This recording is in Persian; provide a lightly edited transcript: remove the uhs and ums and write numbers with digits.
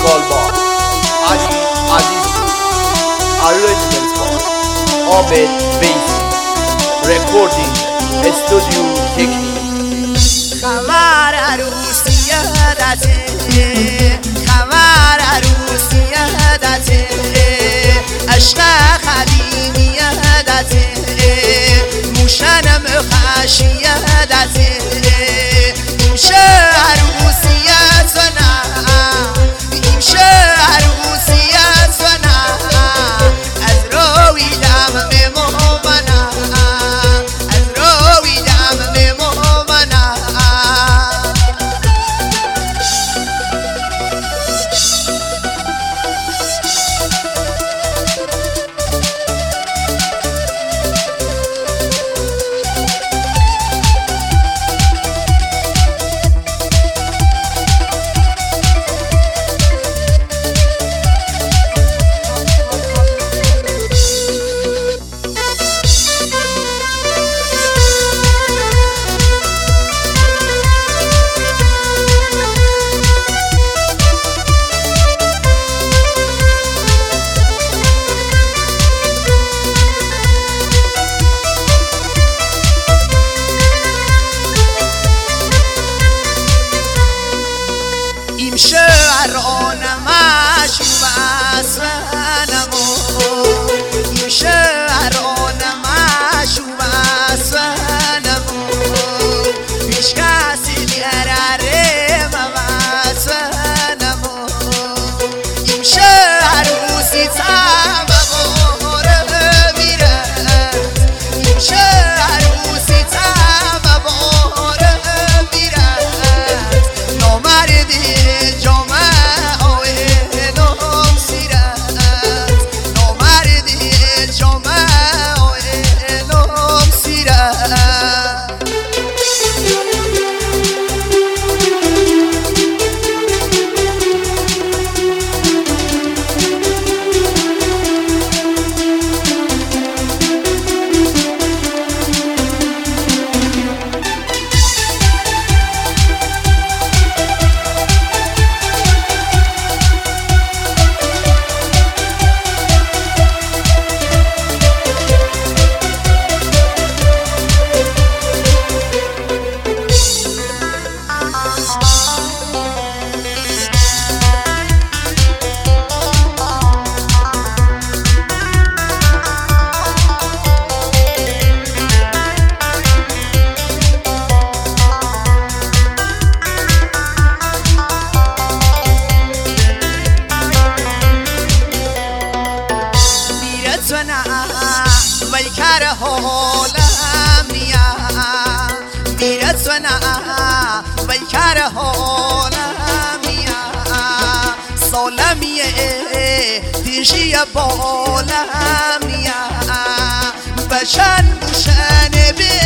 Kalba, Ali Azizpur. Arrangement by Ahmed Beisi. Recording Studio Technique. خبر عروسی یادته، خبر عروسی یادته، عشق قدیمی یادته، موشنم خشی یادته، ایمشه عروسیتنا، ایمشه عروسیتنا، از روی دم میمومنا، از روی دم میمومنا. این شعران مشوب اسفنمو، این شعران مشوب اسفنمو، هیچ کسی بیاره موسفنمو، این شعر روزی تباره میرد، این شعر روزی تباره میرد، نامردی ویکر حالم نیا میرد سنا ویکر حالم نیا سالمیه دیجی بالم نیا بشن بوشن